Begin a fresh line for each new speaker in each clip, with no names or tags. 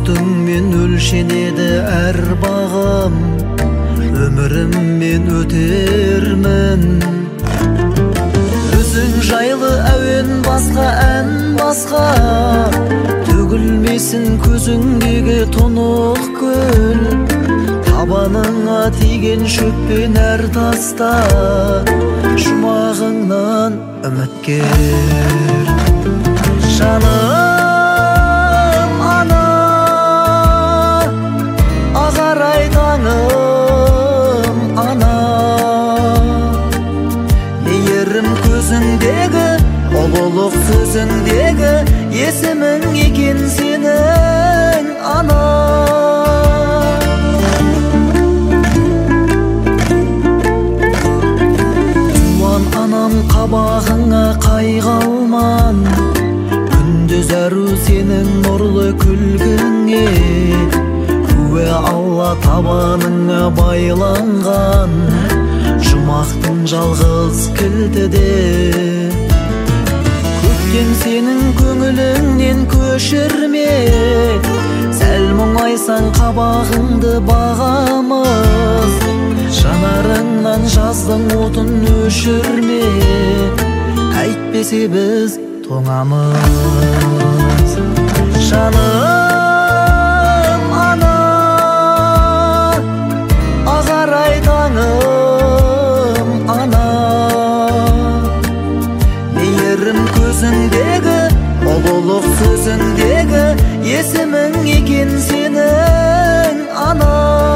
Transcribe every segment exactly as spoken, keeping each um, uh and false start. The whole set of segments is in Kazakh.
үмітіңмен өлшенеді әр бағым, өміріммен өтермін. Өзің жайлы әуен басқа, ән басқа, төгілмесін көзіңдегі тұнық көл. Табаныңа тиген шөппен әр таста, жұмағыңнан үміткер. Жаным ана, ағарай таңым ана, мейірім көзіңдегі, ұлылық сөзіңдегі, есімің екен сенің ана. Туған анам қабағыңа қайғалман, күндіз әру сенің нұрлы күлгіңе. Куә Алла табаныңа байланған, жұмақтың жалғыз кілтіде. Көктем сенің көңіліңнен көшірме, сәл мұңайсаң қабағыңды бағамыз. Жанарыңнан жаздың отын өшірме, әйтпесе біз тоңамыз. Жаным ана, ағарай таңым ана, мейірім көзіңдегі, ұлылық сөзіңдегі, есімің екен сенің ана.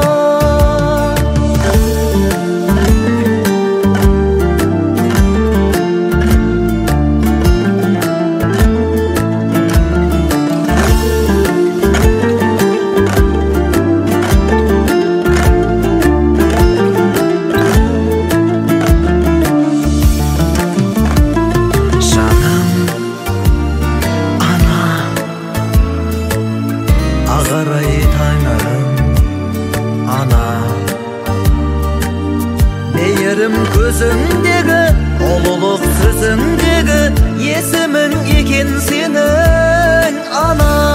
Ағарай таңым ана, мейірім көзіңдегі, ұлылық сөзіңдегі, есімің екен сенің ана.